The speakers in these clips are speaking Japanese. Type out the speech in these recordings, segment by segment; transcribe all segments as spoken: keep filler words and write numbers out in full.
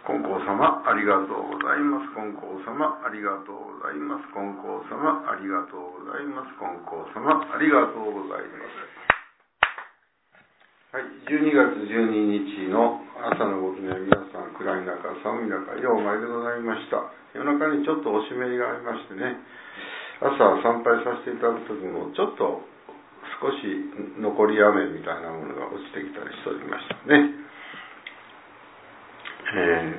金光様ありがとうございます。金光様ありがとうございます。金光様ありがとうございます。金光様ありがとうございます。はい、じゅうにがつじゅうににちの朝のごきには皆さん、暗い中、寒い中、ようお参りでございました。夜中にちょっとお湿りがありましてね、朝参拝させていただくときも、ちょっと少し残り雨みたいなものが落ちてきたりしておりましたね。え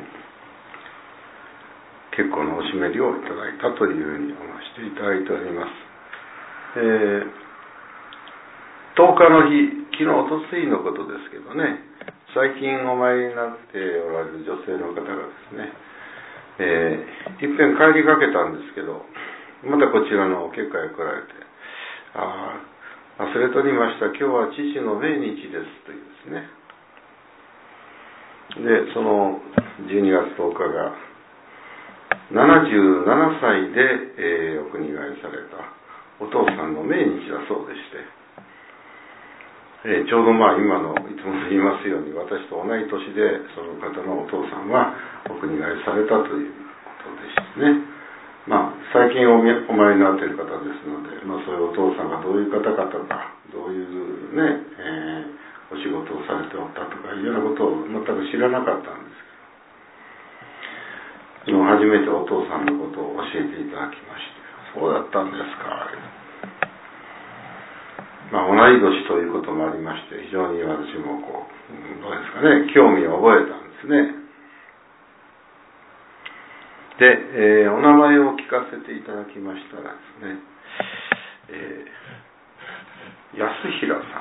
ー、結構なお湿りをいただいたというふうに思わせていただいております。えー、とおかの日、昨日おとついのことですけどね、最近お参りになっておられる女性の方がですね、えー、いっぺん帰りかけたんですけど、またこちらのお結果へ来られて、ああ、忘れとりました、今日は父の命日ですというですね。で、そのじゅうにがつとおかがななじゅうななさいで、えー、お国替えされたお父さんの命日だそうでして、えー、ちょうどまあ今のいつも言いますように私と同い年でその方のお父さんはお国替えされたということでしてね。まあ最近お参りになっている方ですので、まあ、そういうお父さんがどういう方々か、どういうね、えー、お仕事をされておったとかいうようなことを全く知らなかったんですけど、初めてお父さんのことを教えていただきまして、そうだったんですか。まあ、同い年ということもありまして、非常に私もこう、どうですかね、興味を覚えたんですね。で、えー、お名前を聞かせていただきましたらですね、えー、安平さんという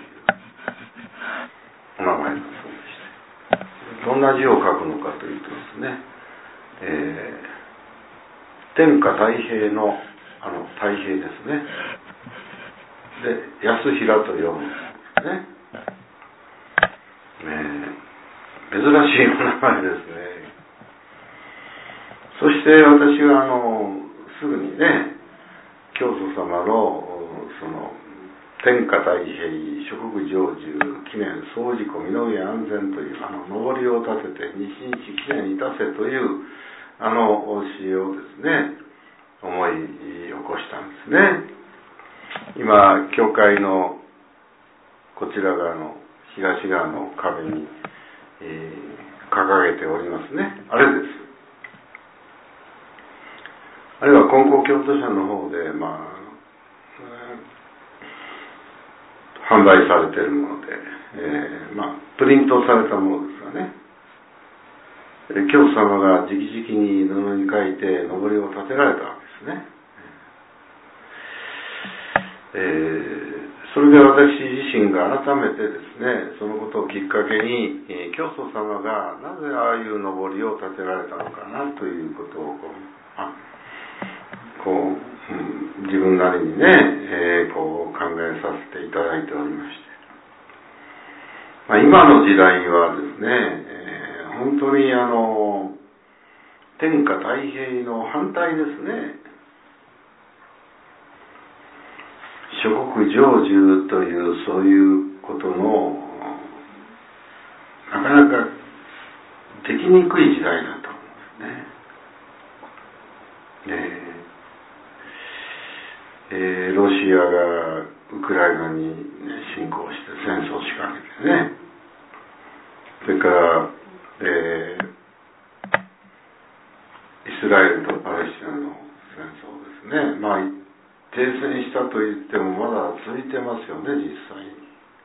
お名前だそうでして、どんな字を書くのかというとですね、えー、天下太平のあの太平ですね。で、安平と読むんですね。ねえ、珍しいお名前ですね。そして私はあのすぐにね、教祖様のその天下太平、諸国成就、記念、総持庫、身の上安全というあの上りを立てて日日記念いたせというあの教えをですね、思い起こしたんですね。今教会のこちら側の東側の壁に、えー、掲げておりますね。あれです。あるいは金光教徒社の方で、まあ、販売されているもので、えー、まあ、プリントされたものですがね、教祖様が直々に布に書いて上りを立てられたわけですね。えー、それで私自身が改めてですね、そのことをきっかけに、えー、教祖様がなぜああいう上りを立てられたのかなということをこう、あこう、うん、自分なりにね、えー、こう考えさせていただいておりまして、まあ、今の時代はですね、えー、本当にあの天下太平の反対ですね。諸国成就というそういうことのなかなかできにくい時代だと思うんですね。えーえー、ロシアがウクライナに、ね、侵攻して戦争を仕掛けてね、それから、えー、イスラエルとパレスチナの戦争ですね。まあ停戦したと言ってもまだ続いてますよね、実際に。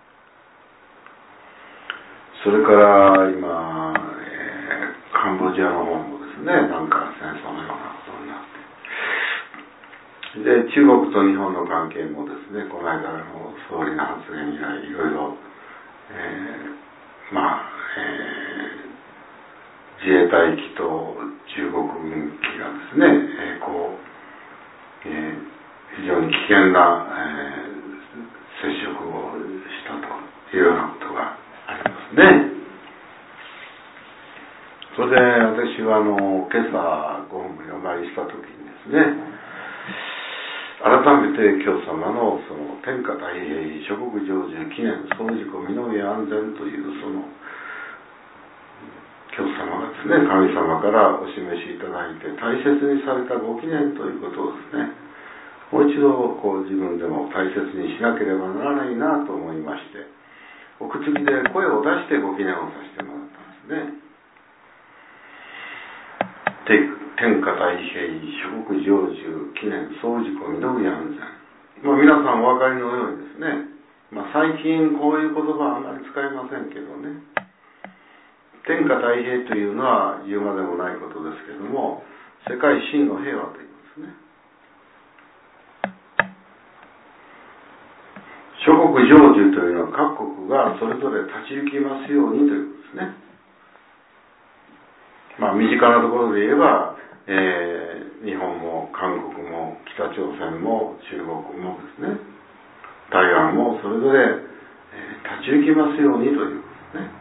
それから今、えー、カンボジアの方もですね、なんか戦争のようなことになって、で中国と日本の関係もですね、この間の総理の発言以来いろいろ、えー、まあ、えー、自衛隊機と中国軍機がですね、えー、こう、えー非常に危険な、えー、接触をしたというようなことがありますね。それで私はあの今朝ご本部にお参りした時にですね、改めて教様のその天下太平、諸国成就、記念、総持庫、身の上安全というその教様がですね、神様からお示しいただいて大切にされたご記念ということをですね、もう一度こう自分でも大切にしなければならないなと思いまして、お口で声を出してご記念をさせてもらったんですね。天下太平、諸国成就、記念、総事故、身の上安全。まあ、皆さんお分かりのようにですね、まあ、最近こういう言葉はあんまり使いませんけどね、天下太平というのは言うまでもないことですけども、世界真の平和ということですね。諸国成就というのは各国がそれぞれ立ち行きますようにということですね。まあ、身近なところで言えば、えー、日本も韓国も北朝鮮も中国もですね、台湾もそれぞれ、えー、立ち行きますようにということですね。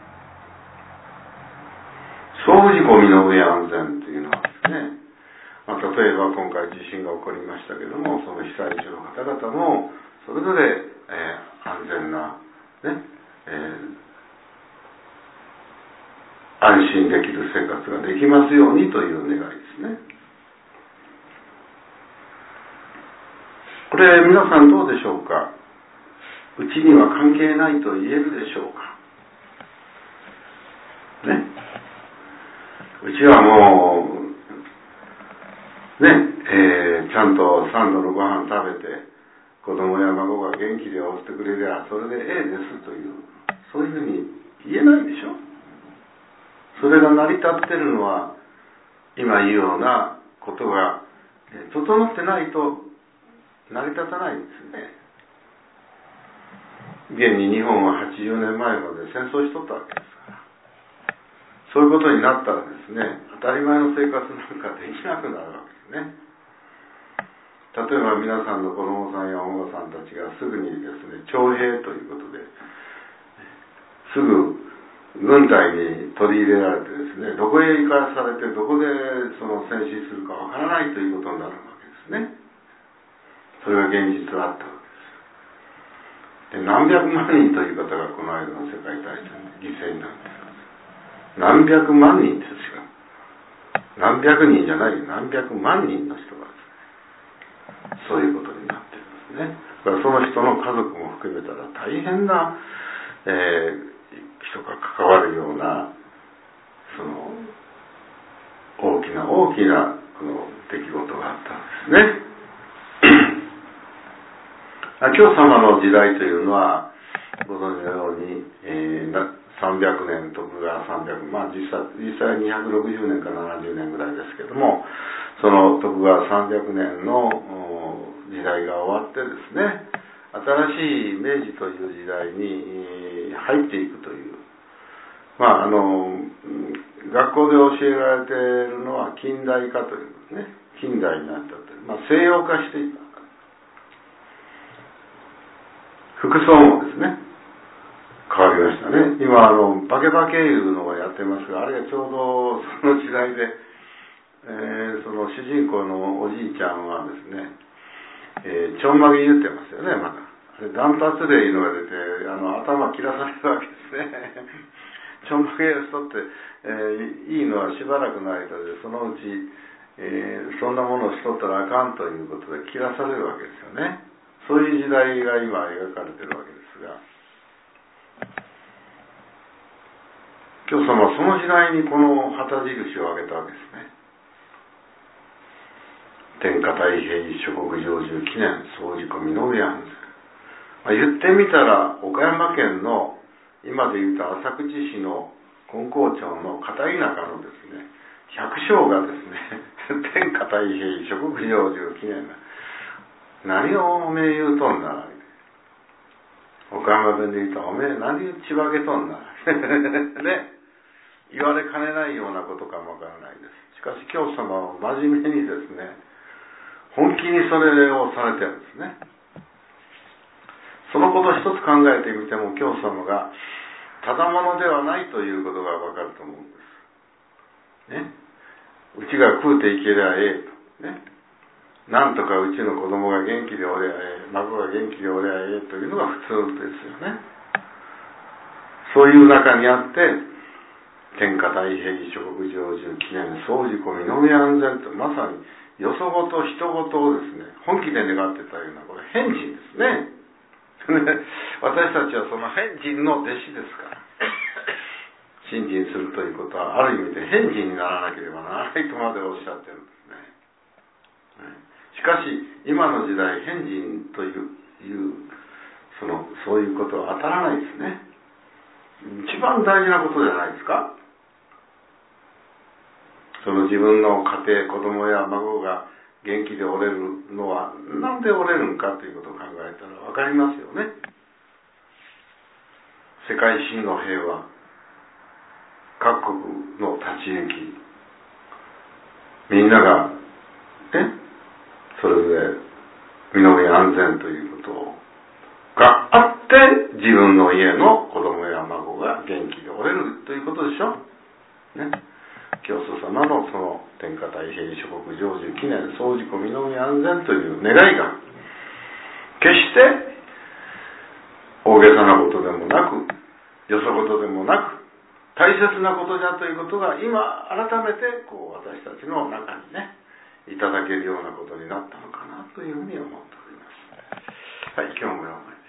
総事故身の上安全というのはですね、まあ、例えば今回地震が起こりましたけども、その被災地の方々もそれぞれ、えー、安全な、ねえー、安心できる生活ができますようにという願いですね。これ皆さんどうでしょうか。うちには関係ないと言えるでしょうかね。うちはもうね、えー、ちゃんと三度のご飯食べて子供や孫が元気でおってくれりゃそれでええですという、そういうふうに言えないでしょ。それが成り立ってるのは今言うようなことが整ってないと成り立たないんですね。現に日本ははちじゅうねんまえまで戦争しとったわけですから、そういうことになったらですね、当たり前の生活なんかできなくなるわけですね。例えば皆さんの子供さんやお孫さんたちがすぐにですね、徴兵ということですぐ軍隊に取り入れられてですね、どこへ行かされてどこでその戦死するかわからないということになるわけですね。それが現実あったわけです。で、何百万人という方がこの間の世界大戦で犠牲になっています。何百万人ですよ。何百人じゃないよ、何百万人の人がですね、そういうことになっているんですね。だからその人の家族も含めたら大変な、えー、人が関わるようなその大きな大きなこの出来事があったんですね。今日様の時代というのはご存知のように、えー、さんびゃくねん、徳川さんびゃく、まあ実際、実際にひゃくろくじゅうねんからななじゅうねんぐらいですけども、その徳川さんびゃくねんの時代が終わってですね、新しい明治という時代に入っていくという、まああの学校で教えられているのは近代化というね、近代になったという、まあ、西洋化していった。服装もですね、変わりましたね。今あのバケバケいうのをやってますが、あれがちょうどその時代で、えー、その主人公のおじいちゃんはですね、えー、ちょんまげ言ってますよね。まだあれ断髪でいうのが出て、あの頭切らされるわけですね。ちょんまげをしとって、えー、いいのはしばらくの間で、そのうち、えー、そんなものをしとったらあかんということで切らされるわけですよね。そういう時代が今描かれているわけですが、今日様はその時代にこの旗印を挙げたわけですね。天下太平、諸国成就、記念、総事故、身の上安全。まあ、言ってみたら岡山県の今でいうと浅口市の金光町の片田舎のですね、百姓がですね、天下太平、諸国成就、記念な、何をおめえ言うとんな、岡山弁で言うとおめえ何をちばけとんなね、言われかねないようなことかもわからないです。しかし教祖様は真面目にですね、本気にそれをされてるんですね。そのこと一つ考えてみても教祖様がただものではないということがわかると思うんですね。うちが食うていけりゃええとね、なんとかうちの子供が元気でおりゃええ、孫が元気でおりゃええというのが普通ですよね。そういう中にあって、 天下太平諸国成就記念総事故身の上安全と、まさによそごと人ごとをですね、本気で願ってたような、これ変人ですね。私たちはその変人の弟子ですから、信心するということはある意味で変人にならなければならないとまでおっしゃってるんですね。しかし今の時代、変人といういうそのそういうことは当たらないですね。一番大事なことじゃないですか。その自分の家庭、子供や孫が元気でおれるのはなんでおれるんかということを考えたら分かりますよね。世界真の平和、各国の立ち行き、みんながね、それぞれ身の上安全ということがあって自分の家の子供や孫が元気でおれるということでしょね。教祖様のその天下太平諸国成就記念総事故身の上安全という願いが決して大げさなことでもなくよそことでもなく大切なことだということが今改めてこう私たちの中にねいただけるようなことになったのかなというふうに思っております。はい、今日もよう